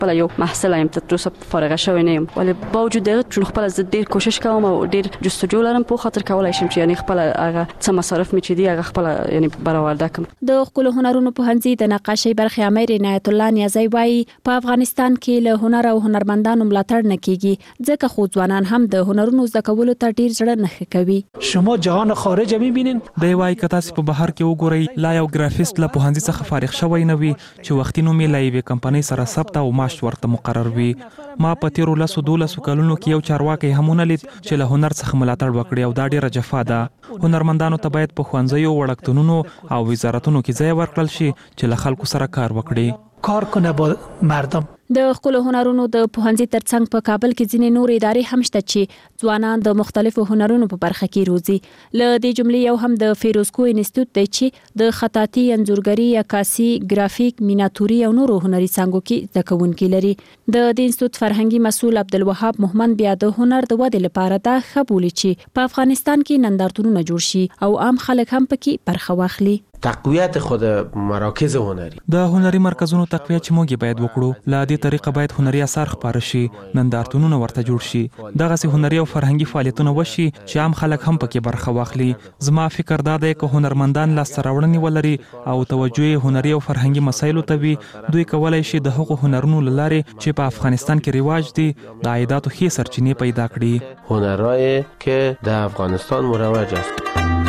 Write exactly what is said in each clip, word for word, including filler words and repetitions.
خپل یو محصل یم تر اوسه فارغ شوی نه یم ولی با وجود دغه چون خپل زه ډیر کوشش کوم او ډیر جستجو لرم په خاطر کولای شم چې یعنی خپل هغه څه مصارف می چي دي هغه خپل یعنی برآورده کړم. د خپل هنرونو په هنځي د نقاشۍ برخه امیر عنایت الله نیازی وایي په افغانستان کې له هنر او هنرمندانو ملاتړ نه کیږي ځکه خو ځوانان هم د هنرونو زده کولو ته ډیر زړه نه کوي. شما جهان خارج میبینین د وای کته په بهر کې وګورئ لا یو ګرافیست له پوهنځي څخه فارغ شوی نه وي چې وختي نو مې لایوي کمپنۍ سره ثبت او معاش ورته مقرر وي. ما په تیرو لسو دولسو کلونو کې یو چارواکي همونه لید چې له هنر څخه ملاتړ وکړي او دا ډیره جفا ده. هنرمندانو ته باید په ښوونځیو وړکتونونو او وزارتونو کې ځای ورکړل شي چې له خلکو سره کار وکړي، کار کنه با مردم. د خپل هنرونو د پوهنځي ترڅنګ په کابل کې ځینې نور ادارې هم شته چې ځوانان د مختلفو هنرونو په برخه کې روزي. له دې جملې یو هم د فیروزکو انسټیټیوټ دی چې د خطاطي، انځورګري، عکاسي، ګرافیک، میناتوري او نورو هنري څانګو کې زده کوونکي لري. د دې انسټیټیوټ فرهنګي مسؤل عبدالوهاب محمد بیا د هنر د ودې لپاره دا خبرې چې په افغانستان کې نندارتونونه جوړ شي او عام خلک هم پکې برخه واخلي. تقویت خود مراکز هنری د هنري مرکزونو تقویت چې موږ باید وکړو. له دې طریقه باید هنري اثار خپاره شي، نندارتونونه ورته جوړ شي، دغه سي هنري او فرهنګي فعالیتونه وشي چې عام خلک هم پکې برخه واخلي. زما فکر دا دی چې هنرمندان لاسته راوړنې ولري او توجه هنري او فرهنګي مسایلو ته وي، دوی کولای شي د هغو هنرونو لاره چې په افغانستان کې رواج دي د عایداتو ښې سرچینې پیدا کړي. هنرای که در افغانستان مروج است.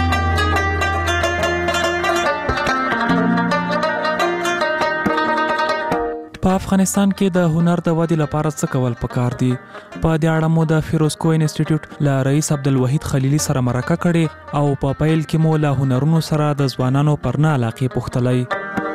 په افغانستان کې د هنر د ودې لپاره څه کول پکار دي؟ په دې اړه مو د فیروزکو انسټیټیوټ له رئیس عبدالوحید خلیلي سره مرکه کړې او په پیل کې مو له هنرونو سره د ځوانانو پر نه علاقې پوښتلې.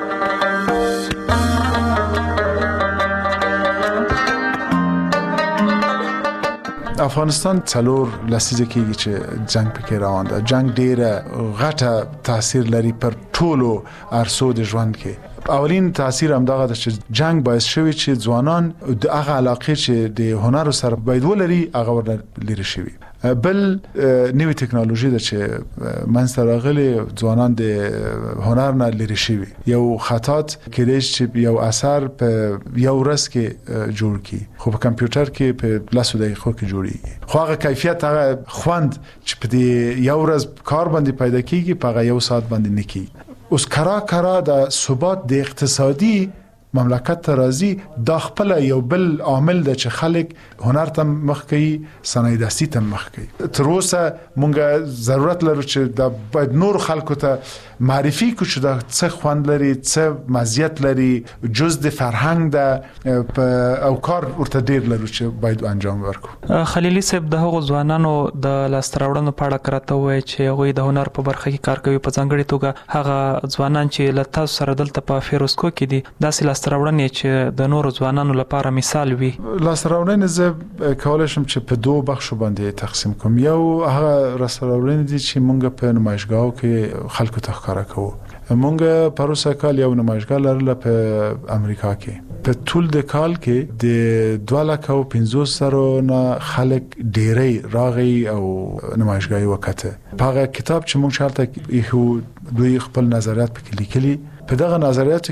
افغانستان څلور لسیزه کېږي چې جنگ پکې روان ده. جنگ ډېره غټه تاثیر لري پر ټولو ارسو د ژوند کې. اولین تاثیر هم دغه ده چې جنگ باعث شوی چې ځوانان د هغه علاقې چې د هنر سره باید ولري هغه ورنه لري شوی. بل نوې ټکنالوژي ده چې منځته راغلي، ځوانان د هنر نه لري شوی. یو خطاط کېدای چې یو اثر په یو ورځ کې جوړ کړي خو په کمپیوټر کې په لسو دقیقو کې جوړیږي، خو هغه کیفیت هغه خوند چې په دې یو ورځ کار باندې پیدا کیږي په هغه یو ساعت باندې نه کیږي. اوس کرا کرا د ثبات د اقتصادي مملکت ته راځي، دا خپل یو بل عامل ده چې خلک هنر ته مخ کوي، صنایع دستي ته مخ کوي. تر اوسه مونږ ضرورت لرو چې دا باید نور خلکو ته معرفي کو چې دا څه خوند لري، څه مزیت لري، جز د فرهنګ ده او کار ورته ډیر لرو چې باید انجام ورکړو. خلیلي صاحب د هغو ځوانانو د لاسته راوړنو په اړه کراته وایي چې هغوی د هنر په برخه کې کار کوي، په ځانګړې توګه هغه ځوانان چې له تاسو سره دلته په فیروزکو کې دي داسې لاسته راوړنې چې د نورو ځوانانو لپاره مثال وي. لاسته راوړنې زه کولی شم چې په دوه بخشو باندې تقسیم کوم. یو هغه لاسته راوړنې دي چې مونږ په نمایشګاهو کې خلکو ته ښکاره کوو. مونږ پروسه کال یو نمایشګاه لرله په امریکا کې. په ټول د کال کې د دوه لکه او پنځوس زره نه خلک ډېری راغی او نمایشګاه وکړه. په هغه کتاب چې مونږ شالته یو دوی خپل نظریات پکې لیکلي. په دغه نظریاتو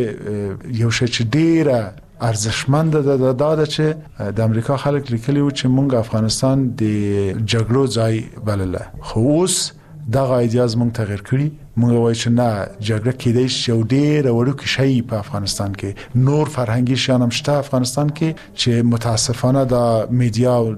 کې یو شی چې ډېره ارزښتمند ده دا ده چې د امریکا خلک لیکلي و چې مونږ افغانستان د جګړو ځای بلله، خو اوس دغه ایدیاز مونږ تغیر کړي. مونږ وایو چې نه، جګړه کېدای شي یو ډېر وړوکی شی په افغانستان کې، نور فرهنګي شیان هم شته افغانستان کې چې متاسفانه د میډیا او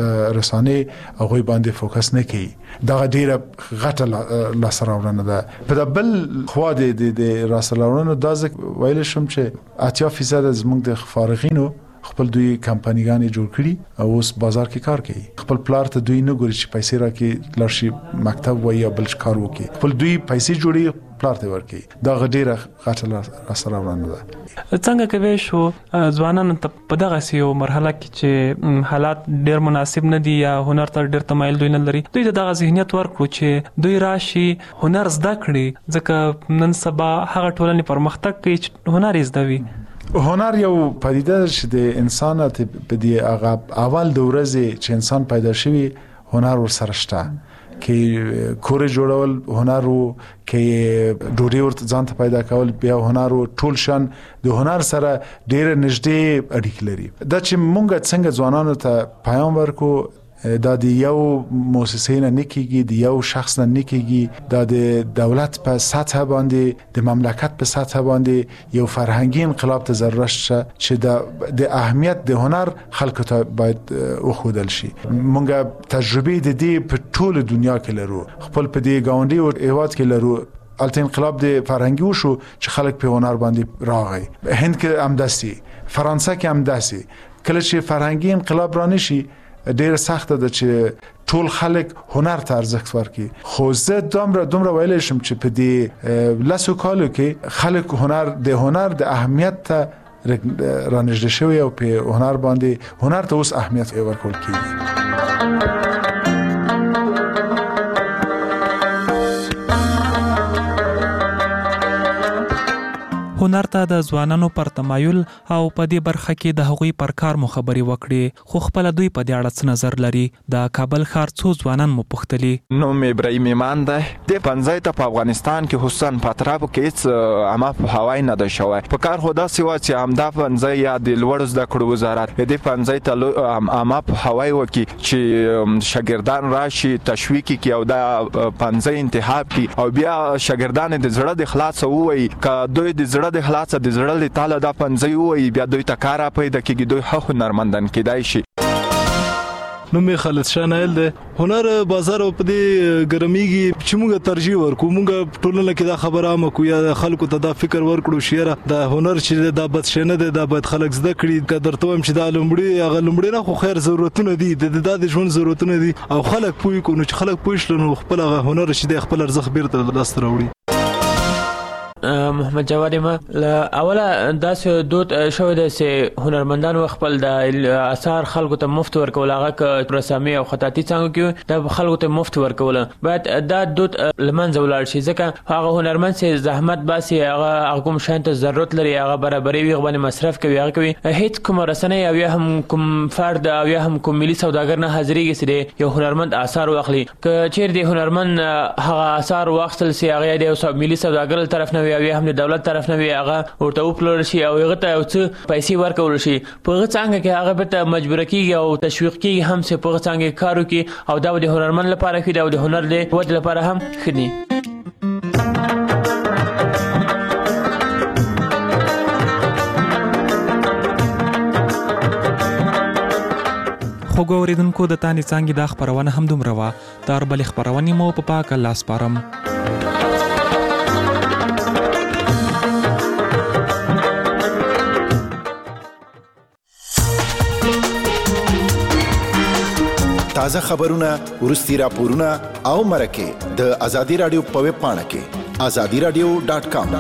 رسانې هغوی باندې فوکس نه کوي. دغه ډېره غټه لاسته راوړنه ده. په بل خوا د لاسته راوړنو دا زه ویلی شم چې اتیا فیصد زموږ د فارغینو خپل دوی کمپنیګانې جوړ کړي او اوس بازار کې کار کوي. خپل پلار ته دوی نه ګوري چې پیسې راکړي لاړ شي مکتب وایي یا بل کار وکړي، خپل دوی پیسې جوړي پلار ته ورکړي. دا ډېره غټه لاسته راوړنه ده. څنګه کوي شو ځوانانو ته په دغه یو مرحله کې چې حالات ډېر مناسب نه دي یا هنر ته ډېر تمایل دوی نه لري، دوی ته دغه ذهنیت ورکړو چې دوی راشي هنر زده کړي، ځکه نن سبا هغه ټولنې پرمختګ کوي چې هنر یې زده وي. هنر یو پدیده ده چې د انسان په دې هغه اول د ورځې چې انسان پیدا شوی هنر ورسره شته. کې کور جوړول هنر وو، کې ډوډۍ ورته ځان ته پیدا کول بیا هنر وو. ټول شان د هنر سره ډېر نږدې اړیکې لري. دا چې مونږ څنګه ځوانانو ته پیغام ورکو، دا د یو مؤسسې نه نه کېږي، د یو شخص نه نه کېږي، دا د دولت په سطح باندې، د مملکت په سطح باندې یو فرهنګي انقلاب ته ضرورت شته چې د اهمیت د هنر خلکو ته باید وښودل شي. مونږ تجربه د دې په ټول دنیا کې لرو، خپل په دې ګاونډي او هیواد کې لرو. البته انقلاب د فرهنګي وشو چې خلک په هنر باندې راغی. هند کې هم داسي، فرانسه کې هم داسي. کله چې فرهنګي انقلاب را نشي ډېر سخت ده چې ټول خلک هنر ته ارزښت ورکړي. خو زه دومره دومره ویلی شم چې په دې لسو کالو کې خلک هنر د هنر د اهمیت ته رانږدې شوي او په هنر باندې هنر ته اوس اهمیت ورکول کېږي. هنر ته د ځوانانو پر تمایل او په دې برخه کې د هغوی پر کار مو خبرې وکړې، خو خپل دوی په دې اړه څه نظر لري؟ د کابل ښار څو ځوانان مو پوښتلي. نوم ابراهیم ایمان دی. د پنځه ته په افغانستان کې خصوصا په اطرافو کې هیڅ عامه پوهاوی نه ده شوی. په کار خو داسې وه چې همدا پنځه یا د لوړو زده کړو وزارت دې پنځه ته عامه پوهاوی وکړي چې شاګردان راشي، تشویق کړي او دا پنځه انتخاب کړي او بیا شاګردان د زړه د خلاصه ووایي که دوی د زړه د خلاصه د زړه له تاله دا پنځه ووایي، بیا دوی ته کار پیدا کېږي، دوی ښه هنرمندان کېدای شي. نوم یې خالد شاه نایل دی. هنر بازار په دې ګرمیږي چې موږ ترجیح ورکو، موږ ټولنه کې دا خبره عامه کړو یا خلکو ته دا فکر ورکړو چې یاره دا هنر چې دا بد شی نه دی، دا باید خلک زده کړي. که درته وایم چې دا لومړی هغه لومړی نه، خو خیر ضرورتونه دي، دا د ژوند ضرورتونه دي او خلک پوه کړو. نو چې خلک پوه شول نو خپل هغه هنر چې دی خپل ارزښت بیرته لاسته راوړي. محمد جواد ما اوله داسې دود شوی دی چې هنرمندانو خپل د اثار خلکو ته مفت ورکول، هغه که رسامي او خطاطي څنګه کې دا خلکو ته مفت ورکول، باید دا دود لمنځه ولاړ شي. ځکه هغه هنرمند چې زحمت باسي، هغه کوم شان ته ضرورت لري، هغه برابري وي، باندې مصرف کوي، هغه کوي. هیڅ کوم رسنۍ او یا هم کوم فرد او یا هم کوم ملي سوداګر نه حاضرېږي چې یو هنرمند اثار واخلي. که چیرې د هنرمند هغه اثار واخیستل سي، هغه د یو ملي سوداګر طرف نه وي او یا هم د دولت طرف نه وي، هغه ورته وپلورل شي او هغه ته یو څه پیسې ورکول شي. په هغه څانګه کې هغه بېرته مجبوره کېږي او تشویق کېږي هم چې په هغه څانګه کې کار وکړي او دا د هنرمند لپاره ښه دی او د هنر د ودې لپاره هم ښه دی. خوږو اورېدونکو، د تانې څانګې دا خپرونه هم دومره وه. تر بلې خپرونې مو په پاک الله سپارم. تازه خبرونه، ورستي راپورونه او مرکه د ازادي رادیو په ویب پاڼه کې ازادي رادیو ډاټ کام.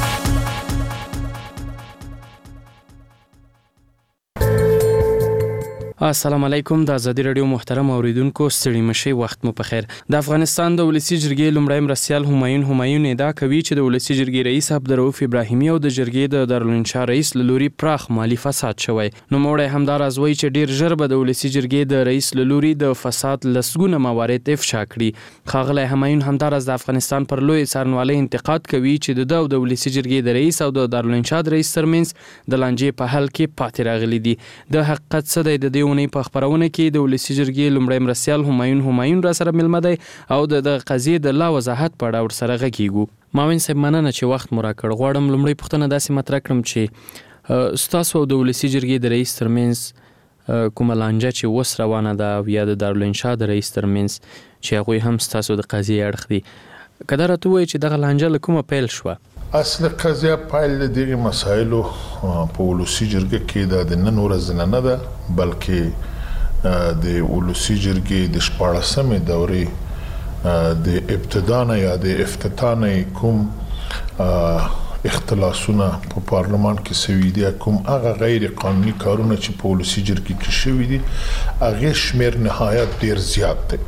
السلام علیکم. د ازادي رادیو محترم اوریدونکو، ستړي مشئ، وخت مو په خیر. د افغانستان د ولسی جرګې لومړی مرستیال همایون همایون ادعا کوي چې د ولسی جرګې رئیس عبدالرؤف ابراهیمي او د جرګې د دارالانشا رئیس له لوري پراخ مالي فساد شوی. نوموړی همداراز وایي چې ډیر ژر به د ولسی جرګې د رئیس له لوري د فساد لسګونه موارد افشا کړي. ښاغلی همایون همداراز د افغانستان پر لوی څارنوالۍ انتقاد کوي چې د ده او د ولسی جرګې د رئیس او د دارالانشا د رئیس ترمنځ د لانجې په حل کې پاتې راغلي دي. د حقیقت څه دی؟ د دې اونۍ په خپرونه کې د ولسی جرګې لومړی مرستیال همایون همایون را سره ملمه دی او د قضیې د لا وضاحت په اړه ورسره غږیږو. ماوین صاحب، مننه چې وخت مو راکړ. غواړم لومړی پوښتنه داسې مطرح کړم چې ستاسو او د ولسی جرګې د رئیس ترمنځ کومه لانجه چې اوس روانه ده او یا د دارالانشا د رئیس ترمنځ چې هغوی هم ستاسو د قضیې اړخ دي، که دا راته ووایي چې دغه لانجه له کومه پیل شوه؟ اصل قضیه پیل د دغه مسایلو په ولسی جرګه کې د نن ورځ نه ده، بلکې د ولسی جرګې د شپاړسمې دورې د ابتدا نه یا د افتتاح نه کوم اختلاسونه په پارلمان کې شوي دي، کوم هغه غیر قانوني کارونه چې په ولسی جرګې کې شوي دي، هغه شمیر نهایت ډیر زیات دی.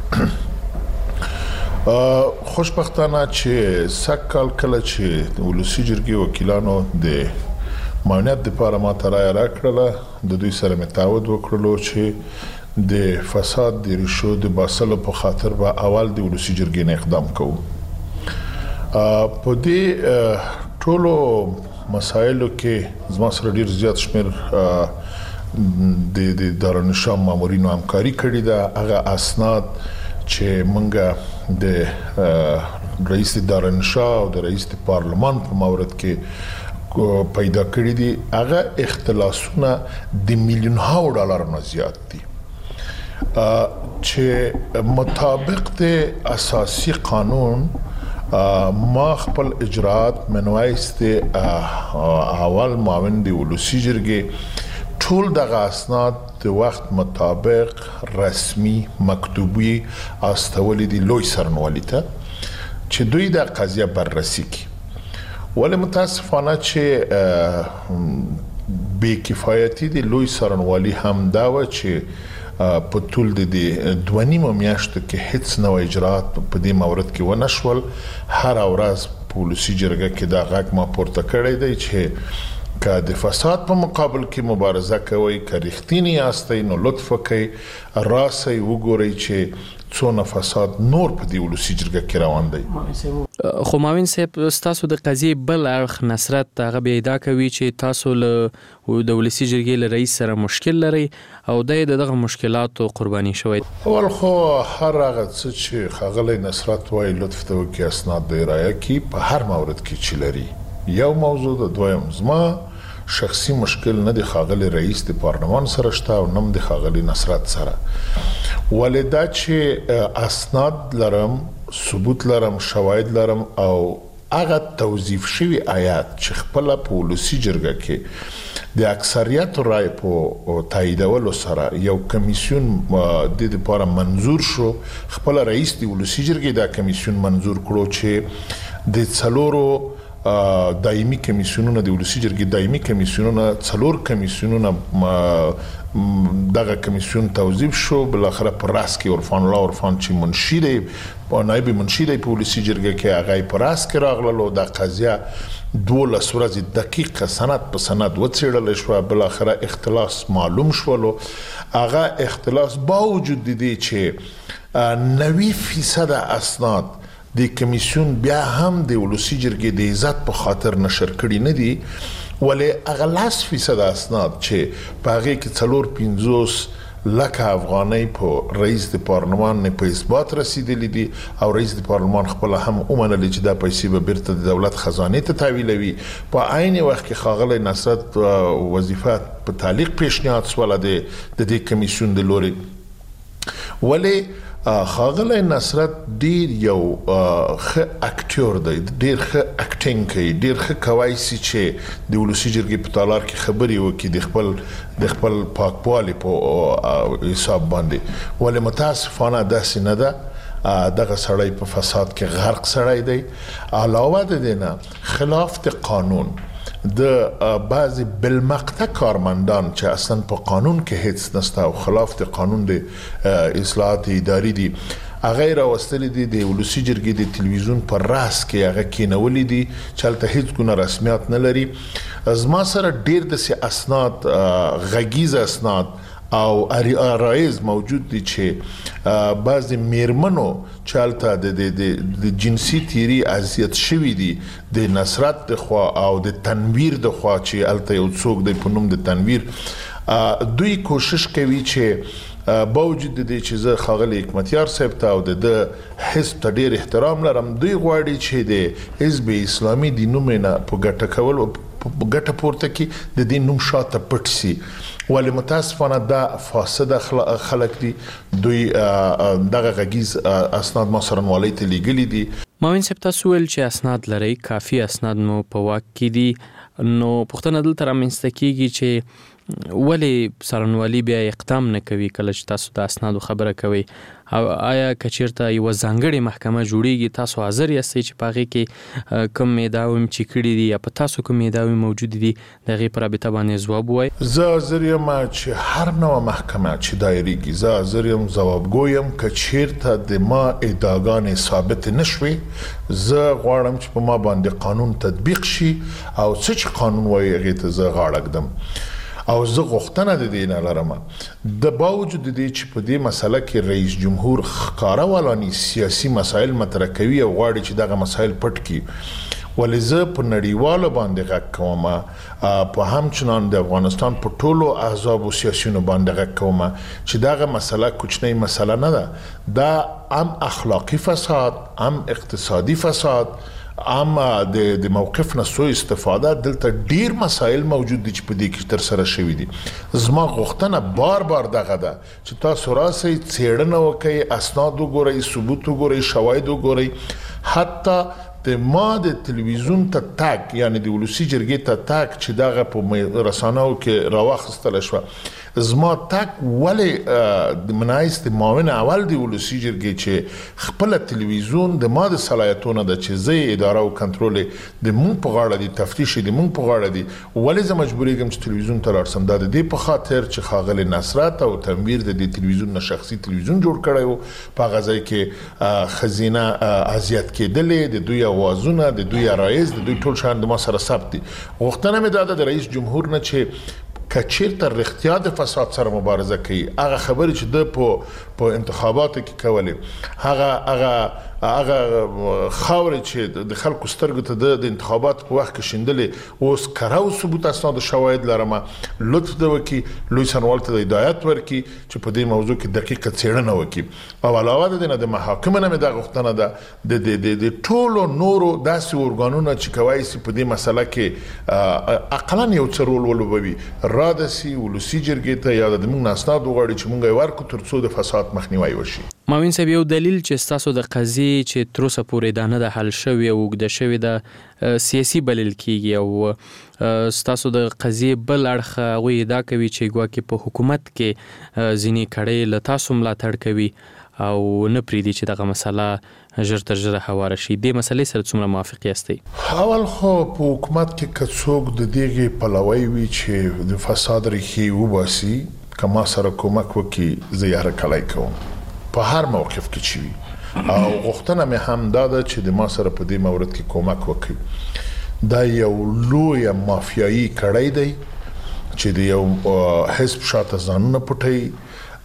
خوشبختانه چې سږ کال کله چې د ولسی جرګې وکیلانو د معاونیت لپاره ما ته رایه راکړله، د دوی سره مې تعهد وکړلو چې د فساد د ریشو د باسلو په خاطر به اول د ولسی جرګې نه اقدام کوو. په دې ټولو مسایلو کې زما سره ډیر زیات شمیر د د دارالنشام مامورینو همکاري کړې ده. هغه اسناد چې مونږه د رئیس دارالنشاه او د رئیس پارلمان په مورد کې پیدا کړی دي هغه اختلاسونه د میلیونونو ډالر نه زیات دي چې مطابق د اساسي قانون ما خپل اجراءات منوایست اول معاون دی ولسی جرګې ټول دغه اسناد د وخت مطابق رسمي مکتوبي استولې دي لوی سرنوالي ته چې دوی د قضیه بررسي کوي. ولې متاسفانه چې بې کفایتي د لوی سرنوالي هم دا و چې په ټول د دوه نیمو میاشتو کې هیڅ نوې اجراءات په دې مورد کې ونه شول. هر ورځ په ولسی جرګه کې دا غږ ما پورته کړی دی چې که د فساد په مقابل کې مبارزه کوي، که رښتینی یاستئ نو لطف وکړئ راسئ وګورئ چې څونه فساد نور په دې ولسی جرګه کې روان دی. خو معاون صاحب ستاسو د قضیې بل اړخ نصرت هغه بیا ادعا کوي چې تاسو له د ولسی جرګې له رئیس سره مشکل لرئ او د دغه مشکلاتو قرباني شوی. اول خو هر هغه څه چې ښاغلی نصرت وایي لطف ته وکړي اسناد د رایه کې په هر مورد کې چې لري. یو موضوع د دویم زما شخصي مشکل نه دی ښاغلی رئیس د پارلمان سره شته او نه د ښاغلی نصرت سره. ولې دا چې اسناد لرم، ثبوت لرم، شواهد لرم او هغه توظیف شوی آیات چې خپل په ولسی جرګه کې د اکثریت رای په تاییدولو سره یو کمیسیون د دې لپاره منظور شو. خپل رئیس د ولسی جرګې دا کمیسیون منظور کړو چې د څلورو دایمي کمیسیونونو د ولسی جرګې دایمي کمیسیونونو څلور کمیسیونونو دغه کمیسیون توظیف شو. بل اخر پر راس کې عرفان الله عرفان چې منشي دی او نائب منشي دی په ولسی جرګه کې هغه پر راس کې راغلو. د قضیه دولس ورځې دقیق سند په سند وڅېړل شو. بل اخر اختلاس معلوم شولو. هغه اختلاس باوجود دی چې نوي فیصد اسناد د کمیسیون بیا هم د ولسی جرګې د عزت په خاطر نشر کړي نه دي. ولې هغه لاس فیصد اسناد چې په هغې کې څلور پنځوس لکه افغانۍ په رئیس د پارلمان نه په اثبات رسیدلی دي او رئیس د پارلمان خپل هم ومنلي چې دا پیسې به بیرته د دولت خزانې ته تحویلوي. په عین وخت کې ښاغلی نصرت وظیفه په تعلیق پیشنهاد شوله د دې کمیسیون د لورې. ولې ښاغلی نصرت ډیر یو ښه اکټور دی، ډیر ښه اکټینګ کوي، ډیر ښه کوای شي چې د ولسی جرګې په تالار کې خبرې وکړي د خپل د خپل پاکوالي په حساب باندې. ولې متاسفانه داسې نه ده. دغه سړی په فساد کې غرق سړی دی. علاوه د دې نه خلاف د قانون د بعضی بالمقطع کارمندان چې اصلا په قانون کې هیڅ نشته او خلاف د قانون د اصلاحات اداري دي هغه راوستل دي د ولسی جرګې د تلویزیون پر راس کې هغه کېنولې دي چې هلته هیڅ ګونه رسمیات نه لري. زما سره ډیر داسې اسناد غږیز اسناد او رایز موجود دي چې بعضی میرمنو چې هلته د جنسي تیري اذیت شوي دي د نصرت د خوا او د تنویر د خوا چې هلته یو څوک دی په نوم د تنویر دوی کوشش کوي چې باوجود د دې چې زه ښاغلی حکمتیار صاحب ته او د حزب ته ډیر احترام لرم دوی غواړي چې د حزب اسلامي د نوم نه په ګټه کول ګټه پورته کړي د دې نوم شاته پټ شي. ولې متاسفانه دا فاسده خلک دي. دوی دغه غږیز اسناد ما سرنوالۍ ته لیږلي دي. معاون صاحب تاسو ویل چې اسناد لرئ، کافي اسناد مو په واک کې دي. نو پوښتنه دلته رامنځته کیږي چې ولې سرنوالي بیا اقدام نه کوي کله چې تاسو د اسنادو خبره کوي؟ او آیا کچیرته یو ځانګړې محکمه جوړیږي تاسو حاضر یاستئ چې په هغې کې کوم ادعاوې چې کړي دي یا په تاسو کوم ادعاوې موجودې دي د هغې په رابطه باندې ځواب ووایئ؟ زه حاضر یم چې هر نوعه محکمه چې دایریږي زه حاضر یم ځوابګو یم. که چیرته د ما ادعاګانې ثابتې نه شوې زه غواړم چې په ما باندې قانون تطبیق شي او څه چې قانون وایي هغې ته زه غاړه ږدم. او زه غوښتنه د دې نه لرم د باوجود د دې چې په دې مسله کې رئیس جمهور ښکاره ولاني سیاسي مسایل مطرح کوي او غواړي چې دغه مسایل پټ کړي ولې زه په نړیوالو باندې غږ کوم په همچنان د افغانستان په ټولو احزابو سیاسیونو باندې غږ کوم چې دغه مسله کوچنۍ مسله نه ده دا هم اخلاقی فساد هم اقتصادي فساد هم د د موقف نه سوء استفاده دلته ډیر مسایل موجود دي چې په دې کې تر سره شوي دي زما غوښتنه بار بار دغه ده چې تاسو راسئ څېړنه وکړئ اسناد وګورئ ثبوت وګورئ شواهد وګورئ حتی د ما د تلویزیون ته تاک یعنی د ولسی جرګې ته تاک چې دغه په رسانه‌و کې راوخستل شو زما تاک ولې د منایست معاون اول د ولسی جرګې چې خپل تلویزیون د ما د صلاحیتونو د چې زی اداره او کنټرول د مونږ په غاړه دي تفتیش د مونږ په غاړه دي ولې زه مجبورېږم چې تلویزیون ته لاړ سم دا د دې په خاطر چې خاغلی نصرت او تنویر د دې تلویزیون نه شخصي تلویزیون جوړ کړی وو په هغه ځای کې خزینه اذیت کېدلې د دوی اوازونه د دوی رئیس د دوی ټول شان د ما سره ثبت دي غوښتنه مې دا د رئیس جمهور نه چې کچیر تر اختیار د فساد سره مبارزه کوي هغه خبرې چې د په په انتخاباتو کې کولې هغه هغه هغه خاورې چې د خلکو سترګو ته د انتخابات په وخت کې شیندلې اوس کراو ثبوت اسناد شواهد لرم لطف د وکي لوی سنوال ته هدایت ورکي چې په دې موضوع کې دقیقه څېړنه وکي او علاوه د دې نه د محاکمه نه د غوښتنه ده د د د ټولو نورو داسې ارګانونو چې کوي چې په دې مسله کې اقلا یو څه رول ولوبوي رادسي ولسی جرګې ته یا د موږ اسناد وغواړي چې موږ یې ورکو ترڅو د فساد مخنیوي وشي ماوین صاحب یو دلیل چې تاسو د قضیې چې تر اوسه پورې دا نه د حل شوی او د شوی د سیاسي بلل کیږي او تاسو د قضیې بل اړخ غوي دا کوي چې ګواکې په حکومت کې ځینې کړي ل تاسو ملاتړ کوي او نه پریدي چې دغه مسله ژر تر ژره هواره شي د مسلې سره څومره موافق یاستئ اول خو په حکومت کې کڅوګ د دېږي پلوي وی چې د فساد ریخي وباسي کما سره کومک وکي زیاره کلای کوم په هر موقف کې چی او غوښتنه مې هم دا ده چې د ما سره په دې مورد کې کومک وکړي دا یو لوی مافیایي کړی دی چې د یو حزب شاته ځانونه پټي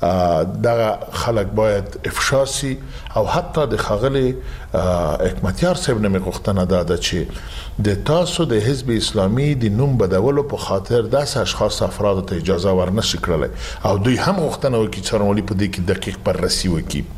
دا خلک باید افشا سي او حتی د خغلی حکمتیار صاحب نه مې غوښتنه دا ده چې د تاسو د حزب اسلامي د نوم بدولو په خاطر داسې اشخاص افراد ته اجازه ورنشي کړلی او دوی هم غوښتنه وکړي چې څارنوالي په دې کې دقیق بررسي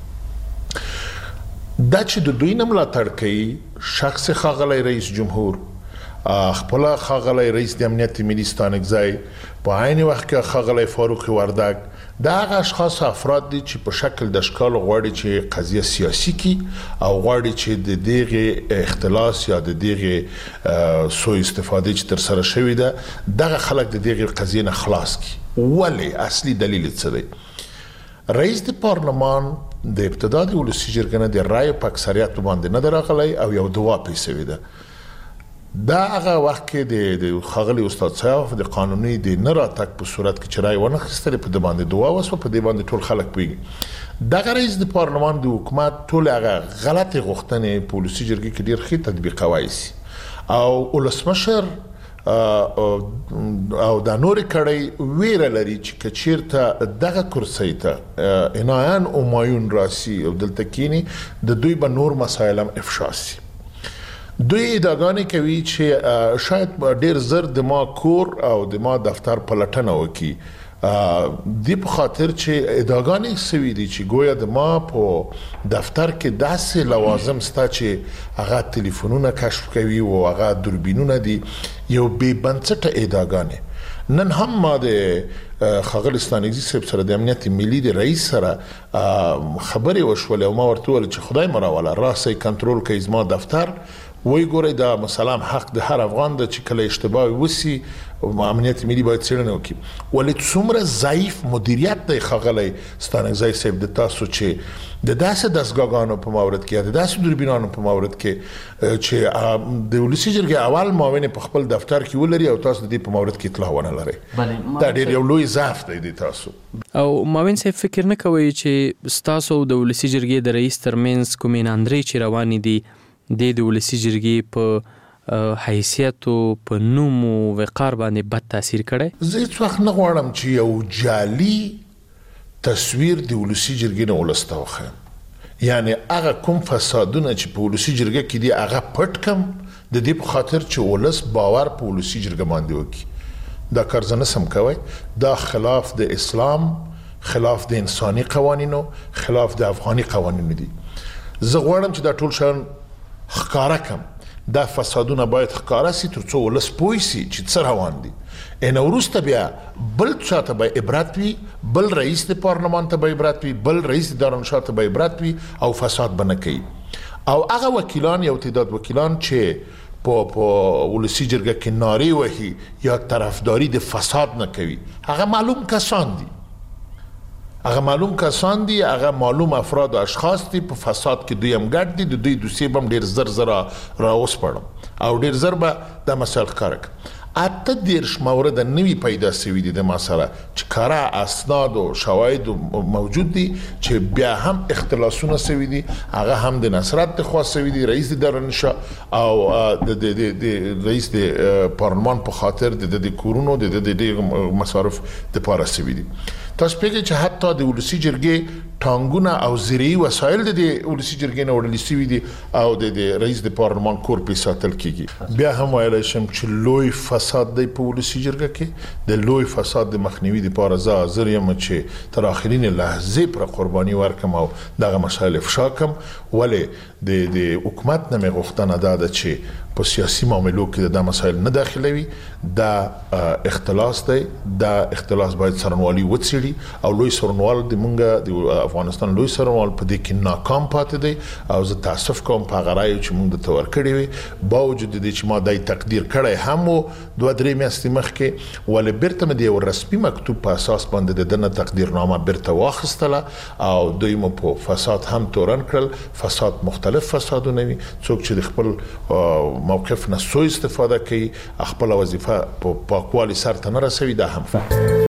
وکړي دا چې د دوی نه ملاتړ کوي شخص خغلی رئیس جمهور خپل خغلی رئیس د امنیت ملي ستانکزی په عین وخت کې خغلی فاروق وردک دا هغه اشخاص افراد دي چې په شکل د اشکال غواړي چې قضیه سیاسي کی او غواړي چې د دغه اختلاس یا د دغه سوء استفاده چې تر سره شوی ده دغه خلک د دغه قضیه نه خلاص کی ولی اصلي دلیل څه دی رئیس د پارلمان د ابتدا د ولسی جرګې نه د رای په اکثریت باندې نه درغلی او یو دوا پیسوي ده دا هغه وخت کې د خغلی استاد صاحب د قانوني د نه راتګ په صورت کې چرای ونه خستل په د باندې دوا وسو په د باندې ټول خلک پیږي د رئیس د پارلمان د حکومت ټول هغه غلطي غوښتنې پالیسي جرګې کې ډیر ښه تطبیقوي سي او ولسمشر او د نور کړي ویره لري چې کچیرته دغه کرسي ته عنایان او مایون راسي او دلته کینی د دوی به نور مسایل هم افشا سي دوی ادعاګانې کوي چې شاید ډیر زر د ما کور او د ما دفتر پلټنه وکي د په خاطر چې ادعاګانې سوي دي چې گویا د ما په دفتر کې داسې لوازم ستا چې هغه ټلیفونونه کشف کوي او هغه دوربینونه دي یو بې بنسټه ادعاګانې نن هم ما د خغلستانګزي صاحب سره د امنیت ملي د رئیس سره خبرې وشولې او ما ورته وویل چې خدای مراوله راسي کنټرول کوي زما دفتر وای ګورئ دا مثلا حق د هر افغان د چې کله اشتباه وسی امنیت ملي باید څېړنه وکړي ولې څومره ضعیف مدیریت دی خغلی ستانکزی صاحب د تاسو چې د داسې دستګاهانو په مورد کې د داسې دوربینانو په مورد کې چې د ولسی جرګې اول معاون په خپل دفتر کې ولري او تاسو د دې په مورد کې اطلاع ونه لرئ دا ډېر یو لوی ضعف دی د تاسو او معاون صاحب فکر نه کوي چې تاسو د ولسی جرګې د رئیس ترمنځ کومې ناندري چې روانې دي د د ولسی جرګې په حیثیت په نوم او وقار باندې بد تاثیر کړی؟ زه هیڅ وخت نه غواړم چې یو جعلي تصویر د ولسي جرګې نه ولس ته وښیم، یعنی هغه کوم فسادونه چې په ولسي جرګه کې دي هغه پټ کم د دې په خاطر چې ولس باور په ولسي جرګه باندې وکړي. دا کار زه نسم کوی، دا خلاف د اسلام، خلاف د انساني قوانینو، خلاف د افغاني قوانینو دي. زه غواړم چې دا ټول شیان ښکاره کم، دا فسادونه باید ښکاره سي تر څو ولس پوه سي چې څه روان دي. ان وروسته بیا بل چاته به عبرت وي، بل رئیس د پارلمان ته به عبرت وي، بل رئیس د دارالانشا ته به عبرت وي او فساد به نه کوي. او هغه وکیلان، یو تعداد وکیلان چې په په ولسي جرګه کې نارې وهي یا طرفداري د فساد نه کوي، هغه معلوم کسان دي، هغه معلوم کسان دي، هغه معلوم افراد او اشخاص دي. په فساد کې دوی هم ګډ دي، د دوی دوسیې به هم ډېر زر زر را وسپړم او ډېر زر به دا مسایل ښکاره کړم. اته دېرش مورده نوي پیدا سوي دي د ما سره چې کره اسناد او شواهد موجود دي چې بیا هم اختلاسونه سوي دي، هغه هم د نصرت د خوا سوي دي، رئیس د دارالانشا او د رئیس د پارلمان په خاطر د کورونو د د مصارف د پاره سوي دي. تاسو پیږئ چې حتی د ولسي جرګې ټانګونه او زرعي وسایل د ولسي جرګې نه وړل سوي دي او د رئیس د پارلمان کور پرې ساتل کیږي. بیا هم ویلی شم چې لوی فساد دی په ولسي جرګه کې. د لوی فساد د مخنیوي دپاره زه حاضر یم چې تر آخرین لحظې پر قرباني ورکم او دغه مسایل افشا کم. ولې د حکومت نه مې غوښتنه دا ده چې په سیاسي معاملو کې دا مسایل نه داخلوي. دا اختلاس دی، دا اختلاس باید څارنوالي وڅېړي او لوی څارنوال د مونږ د افغانستان لوی څارنوال په دې کې ناکام پاتې دی او زه تاسف کوم په هغه رایو چې مونږ درته ورکړې وي، باوجود د دې چې ما دای تقدیر کړی هم و دوه درې میاشتې مخکې، ولې بیرته مې د یو رسمي مکتوب په اساس باندې د ده نه تقدیرنامه بیرته واخیستله او دوی مو په فساد هم تورن کړل. فساد مختلف فسادونه وي، څوک چې د خپل موقف نه سوء استفاده کوي، خپل وظیفه په پاکوالي سرته نه رسوي، دا هم